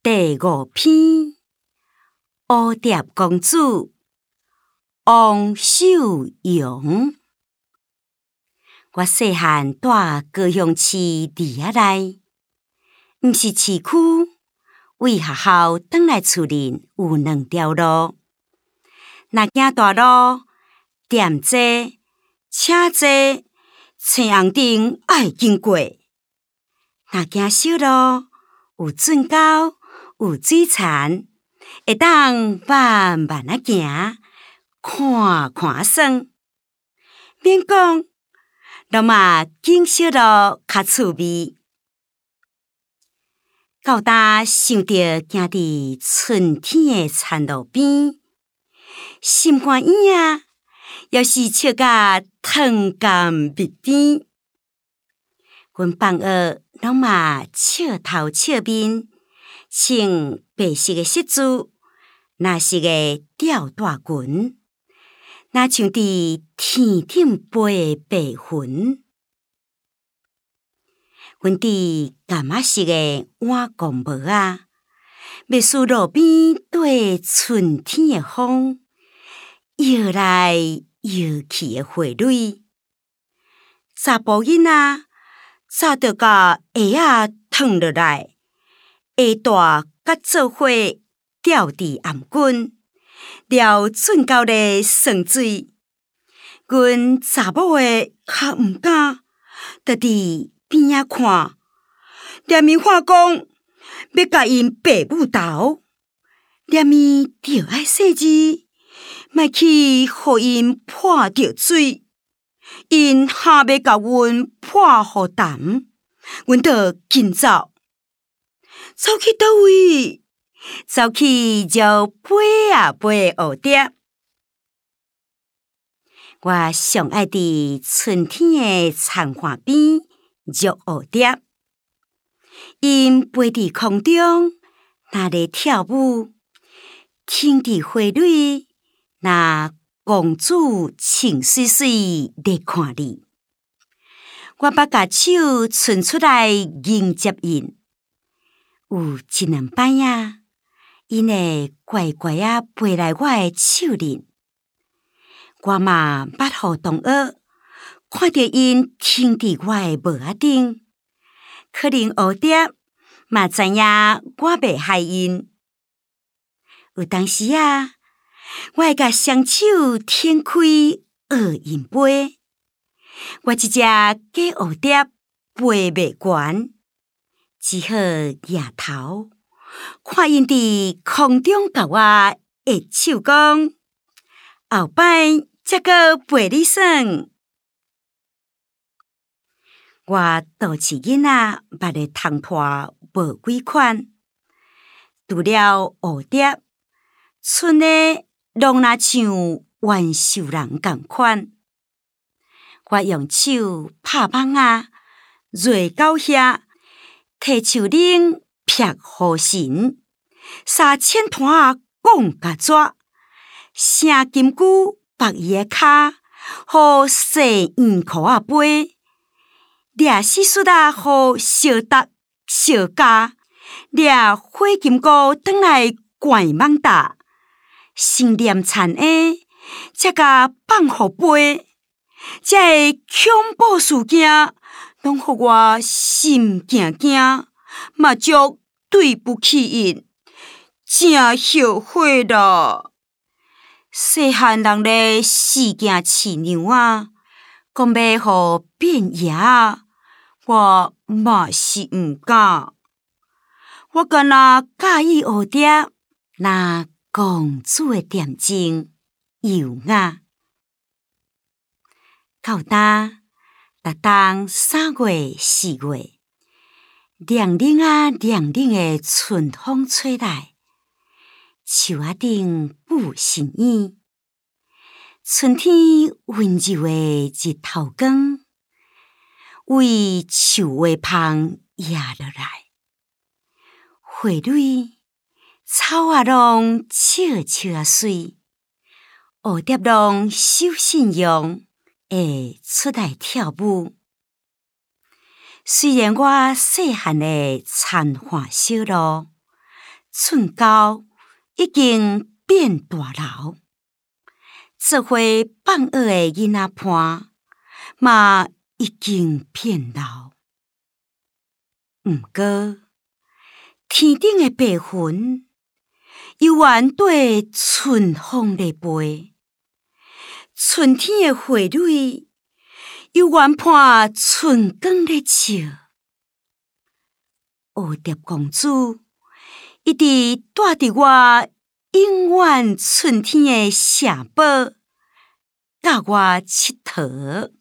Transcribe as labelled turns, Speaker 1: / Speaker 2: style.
Speaker 1: 第5篇，蝴蝶公主，王守荣。我细汉住高雄市里仔内，毋是市区，为学校转来厝里有2条路。若行大路，店坐、车坐、青红灯爱经过；若行小路，有圳沟，有水田，会当慢慢仔行，看看耍。免讲，拢嘛景小路较趣味。到呾想着行伫春天的田路边，心肝硬仔，要是笑甲糖甘蜜甜。阮放学拢嘛笑头笑面，穿白色的恤子，蓝色的吊带裙，若像伫天顶飞的白云。阮伫淡仔色的碗公帽仔，要使路边缀春天的风，摇来摇去的花蕊。查甫囡仔早着甲鞋仔脱落来，鞋带甲做伙吊伫颔棍，撩准到咧耍水。阮查某的较毋敢，就伫边仔看，连咪喊讲要甲因爸母斗，连咪着爱细字，莫去互因泼着水。因若要甲阮泼互淡，阮就紧走。走去倒位？走去绕飞啊飞的蝴蝶。我上爱伫春天的田花边绕蝴蝶，因飞伫空中，若咧跳舞；停伫花蕊，若公主穿水水咧看你。我捌甲手伸出来迎接因，有1-2摆仔，因会乖乖仔飞来我的手里。我嘛捌互同学看着因停伫我的帽仔顶，可能蝴蝶嘛知影我袂害因。有当时啊，我会甲双手展开学因飞。我一只假蝴蝶飞袂悬，只好仰头看因伫空中甲我握手讲，后摆才阁陪你耍。我倒市囡仔捌的虫拖无几款，除了蝴蝶，剩的拢若像元首人共款。我用手拍网仔，坐到遐，摕手铃撇雨神，3千团讲甲绝，声金龟绑伊的骹，互细圆裤仔飞。掠蟋蟀仔，互小达小家；掠火金菇转来怪蠓达。心念田的，才甲放互飞。这个恐怖事件，拢互我心惊惊，嘛足对不起因，真后悔啦！细汉人咧四惊饲娘啊，讲要互变野啊，我嘛是毋敢。我敢若介意蝴蝶，若公主的恬静优雅。到呾逐冬3月4月，凉冷啊凉冷的春风吹来，树仔顶舞新燕。春天温柔的日头光，为树叶旁压落来，花蕊、草仔拢笑笑啊水，蝴蝶拢守信用，会出来跳舞。虽然我细汉的田花小路， 寸高已经变大楼，做伙放学的囡仔伴嘛已经变老。毋过，天顶的白云犹原对春风咧飞，春天的花蕊犹原伴春光咧笑。蝴蝶公主一直带伫我永远春天的城堡，甲我佚佗。